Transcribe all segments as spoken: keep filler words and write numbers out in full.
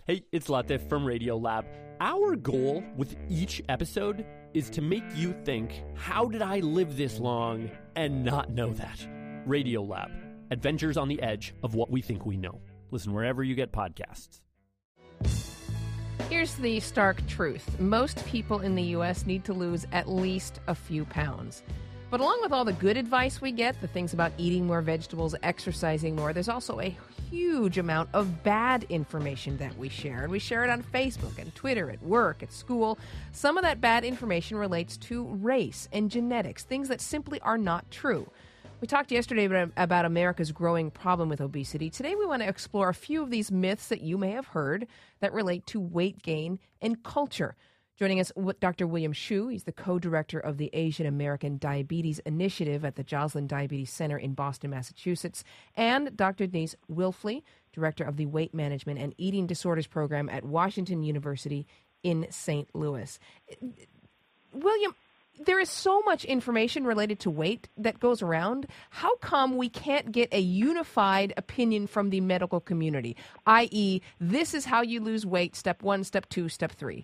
Hey, it's Latif from Radiolab. Our goal with each episode is to make you think, how did I live this long and not know that? Radiolab, adventures on the edge of what we think we know. Listen wherever you get podcasts. Here's the stark truth. Most people in the U S need to lose at least a few pounds. But along with all the good advice we get, the things about eating more vegetables, exercising more, there's also a huge amount of bad information that we share. And we share it on Facebook and Twitter, at work, at school. Some of that bad information relates to race and genetics, things that simply are not true. We talked yesterday about America's growing problem with obesity. Today we want to explore a few of these myths that you may have heard that relate to weight gain and culture. Joining us, Doctor William Hsu. He's the co-director of the Asian American Diabetes Initiative at the Joslin Diabetes Center in Boston, Massachusetts, and Doctor Denise Wilfley, director of the Weight Management and Eating Disorders Program at Washington University in Saint Louis. William, there is so much information related to weight that goes around. How come we can't get a unified opinion from the medical community, that is, this is how you lose weight, step one, step two, step three?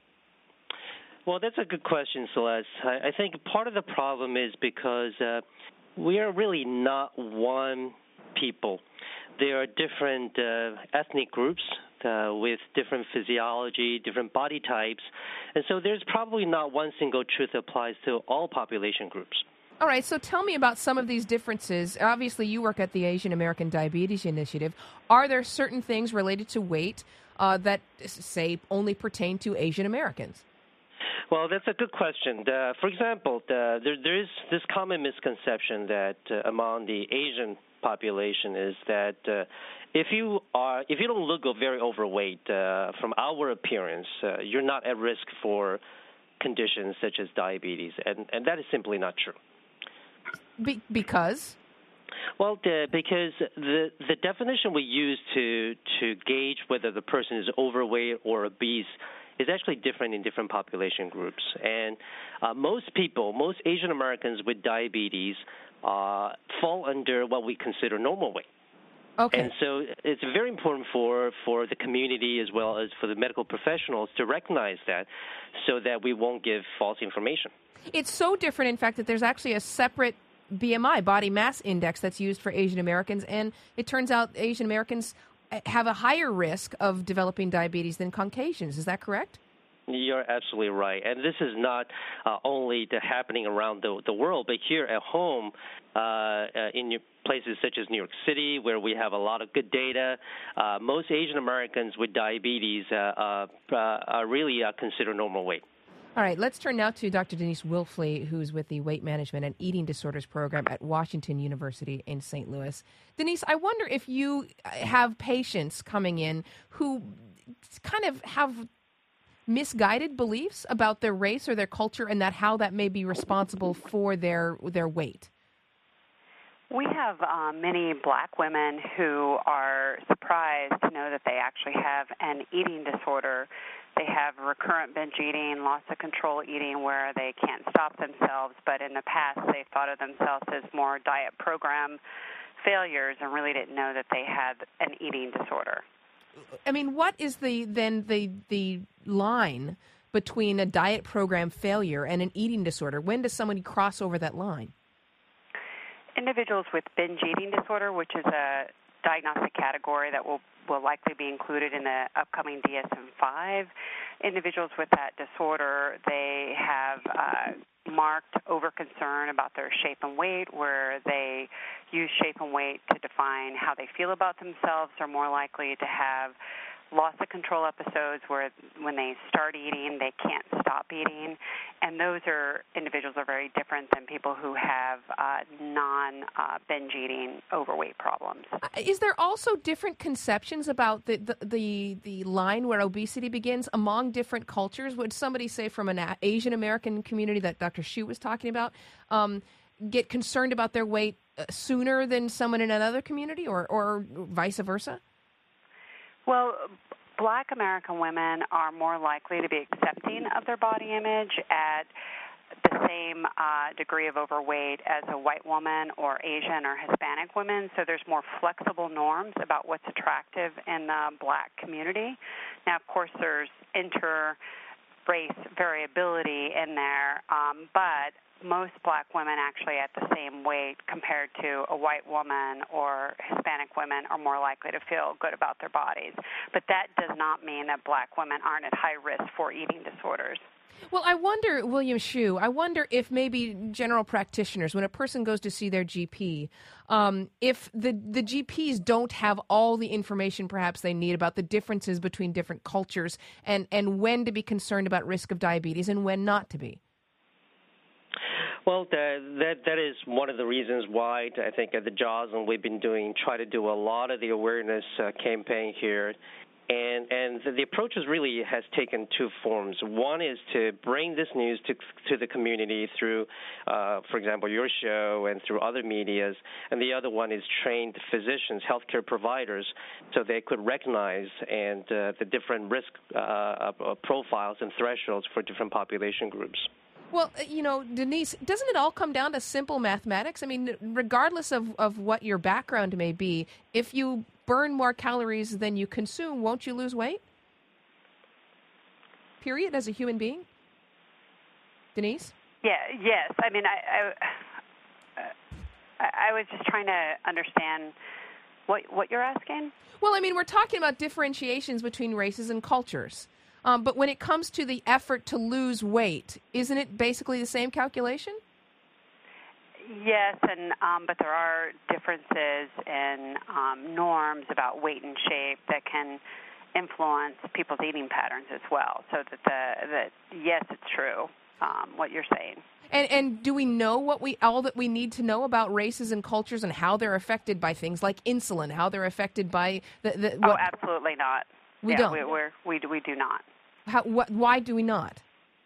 Well, that's a good question, Celeste. I, I think part of the problem is because uh, we are really not one people. There are different uh, ethnic groups uh, with different physiology, different body types, and so there's probably not one single truth that applies to all population groups. All right, so tell me about some of these differences. Obviously, you work at the Asian American Diabetes Initiative. Are there certain things related to weight uh, that, say, only pertain to Asian Americans? Well, that's a good question. Uh, for example, the, there, there is this common misconception that uh, among the Asian population is that uh, if you are if you don't look very overweight uh, from our appearance, uh, you're not at risk for conditions such as diabetes, and, and that is simply not true. Be- because? Well, the, because the the definition we use to to gauge whether the person is overweight or obese is actually different in different population groups. And uh, most people, most Asian Americans with diabetes uh, fall under what we consider normal weight. Okay. And so it's very important for, for the community as well as for the medical professionals to recognize that so that we won't give false information. It's so different, in fact, that there's actually a separate B M I, body mass index, that's used for Asian Americans. And it turns out Asian Americans have a higher risk of developing diabetes than Caucasians. Is that correct? You're absolutely right. And this is not uh, only the happening around the, the world, but here at home uh, uh, in places such as New York City, where we have a lot of good data, uh, most Asian Americans with diabetes uh, uh, are really uh, considered normal weight. All right, let's turn now to Doctor Denise Wilfley, who's with the Weight Management and Eating Disorders Program at Washington University in Saint Louis. Denise, I wonder if you have patients coming in who kind of have misguided beliefs about their race or their culture, and that how that may be responsible for their their weight. We have um, many black women who are surprised to know that they actually have an eating disorder. They have recurrent binge eating, loss of control eating, where they can't stop themselves, but in the past they thought of themselves as more diet program failures and really didn't know that they had an eating disorder. I mean, what is the then the the line between a diet program failure and an eating disorder? When does somebody cross over that line? Individuals with binge eating disorder, which is a diagnostic category that will, will likely be included in the upcoming D S M five. Individuals with that disorder, they have uh, marked over-concern about their shape and weight, where they use shape and weight to define how they feel about themselves. Are more likely to have loss of control episodes where when they start eating, they can't stop eating. And those are individuals are very different than people who have uh, non-binge uh, eating overweight problems. Is there also different conceptions about the, the, the, the line where obesity begins among different cultures? Would somebody say from an Asian American community that Doctor Hsu was talking about um, get concerned about their weight sooner than someone in another community, or, or vice versa? Well, black American women are more likely to be accepting of their body image at the same uh, degree of overweight as a white woman or Asian or Hispanic women, so there's more flexible norms about what's attractive in the black community. Now, of course, there's inter-race variability in there, um, but most black women actually at the same weight compared to a white woman or Hispanic women are more likely to feel good about their bodies. But that does not mean that black women aren't at high risk for eating disorders. Well, I wonder, William Shu, I wonder if maybe general practitioners, when a person goes to see their G P, um, if the, the G Ps don't have all the information perhaps they need about the differences between different cultures and, and when to be concerned about risk of diabetes and when not to be. Well, that, that that is one of the reasons why I think at the Jaws and we've been doing try to do a lot of the awareness uh, campaign here, and and the, the approach is really has taken two forms. One is to bring this news to to the community through, uh, for example, your show and through other medias, and the other one is trained physicians, healthcare providers, so they could recognize and uh, the different risk uh, uh, profiles and thresholds for different population groups. Well, you know, Denise, doesn't it all come down to simple mathematics? I mean, regardless of, of what your background may be, if you burn more calories than you consume, won't you lose weight? Period, as a human being? Denise? Yeah, yes. I mean, I, I, I was just trying to understand what what you're asking. Well, I mean, we're talking about differentiations between races and cultures. Um, but when it comes to the effort to lose weight, isn't it basically the same calculation? Yes, and um, but there are differences in um, norms about weight and shape that can influence people's eating patterns as well. So that the that yes, it's true um, what you're saying. And and do we know what we all that we need to know about races and cultures and how they're affected by things like insulin, how they're affected by the, the what? Oh, absolutely not. We yeah, don't. We, we're, we we do not. How, what, why do we not?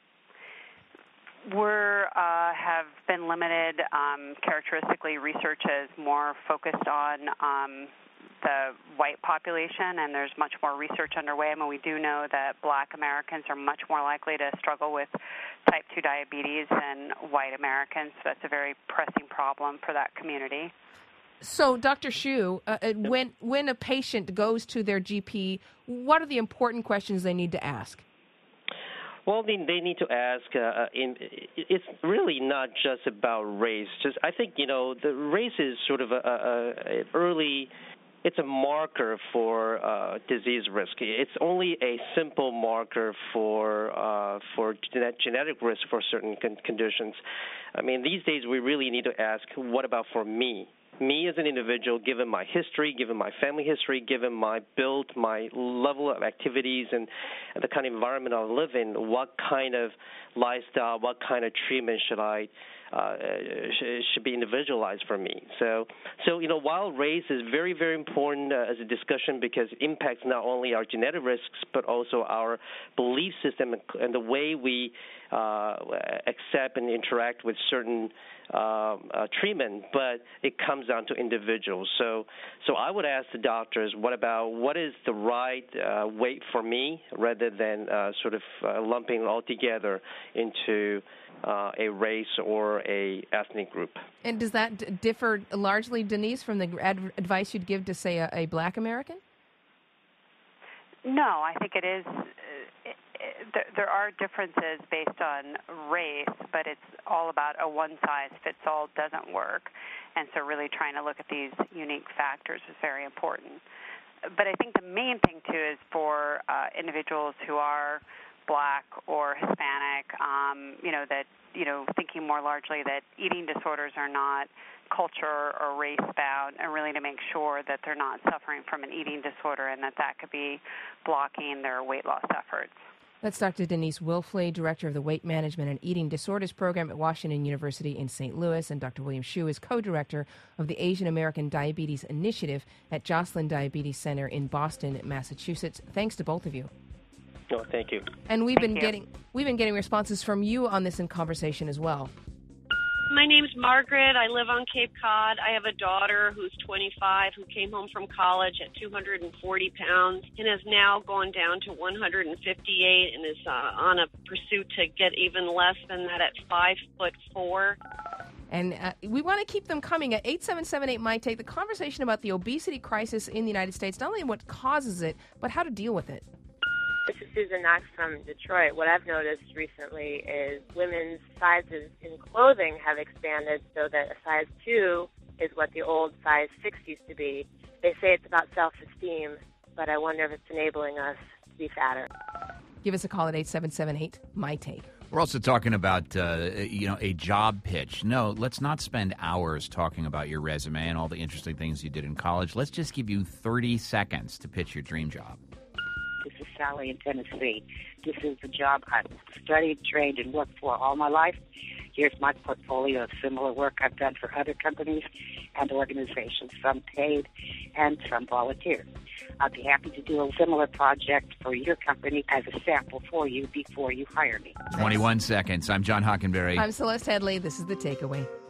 We're uh, have been limited. Um, characteristically, research is more focused on um, the white population, and there's much more research underway. I mean, we do know that black Americans are much more likely to struggle with type two diabetes than white Americans. So that's a very pressing problem for that community. So, Doctor Shu, uh, when when a patient goes to their G P, what are the important questions they need to ask? Well, they, they need to ask. Uh, in, it's really not just about race. Just I think you know the race is sort of a, a, a early. It's a marker for uh, disease risk. It's only a simple marker for uh, for genetic risk for certain con- conditions. I mean, these days we really need to ask, what about for me? Me as an individual, given my history, given my family history, given my build, my level of activities, and, and the kind of environment I live in, what kind of lifestyle, what kind of treatment should I uh, sh- should be individualized for me? So, so you know, while race is very, very important uh, as a discussion because it impacts not only our genetic risks but also our belief system and, and the way we uh, accept and interact with certain Uh, uh, treatment, but it comes down to individuals. So, so I would ask the doctors, what about what is the right uh, weight for me, rather than uh, sort of uh, lumping it all together into uh, a race or a ethnic group. And does that d- differ largely, Denise, from the ad- advice you'd give to, say, a, a black American? No, I think it is. Uh, it, it, there are differences based on race, but it's all about a one-size-fits-all doesn't work. And so really trying to look at these unique factors is very important. But I think the main thing, too, is for uh, individuals who are black or Hispanic, um, you know, that, you know, thinking more largely that eating disorders are not culture or race-bound, and really to make sure that they're not suffering from an eating disorder and that that could be blocking their weight loss efforts. That's Doctor Denise Wilfley, Director of the Weight Management and Eating Disorders Program at Washington University in Saint Louis, and Doctor William Shu is Co-Director of the Asian American Diabetes Initiative at Joslin Diabetes Center in Boston, Massachusetts. Thanks to both of you. Oh, thank you. And we've Thank been you. getting we've been getting responses from you on this in conversation as well. My name's Margaret. I live on Cape Cod. I have a daughter who's twenty-five who came home from college at two hundred forty pounds and has now gone down to one hundred fifty-eight and is uh, on a pursuit to get even less than that at five foot four. And uh, we want to keep them coming at eight seven seven eight M I T A K E, the conversation about the obesity crisis in the United States, not only what causes it, but how to deal with it. This is Susan Knox from Detroit. What I've noticed recently is women's sizes in clothing have expanded so that a size two is what the old size six used to be. They say it's about self-esteem, but I wonder if it's enabling us to be fatter. Give us a call at eight seven seven eight, M Y T A K E. We're also talking about, uh, you know, a job pitch. No, let's not spend hours talking about your resume and all the interesting things you did in college. Let's just give you thirty seconds to pitch your dream job. This is Sally in Tennessee. This is the job I've studied, trained, and worked for all my life. Here's my portfolio of similar work I've done for other companies and organizations, some paid and some volunteer. I'd be happy to do a similar project for your company as a sample for you before you hire me. twenty-one seconds. I'm John Hockenberry. I'm Celeste Headley. This is The Takeaway.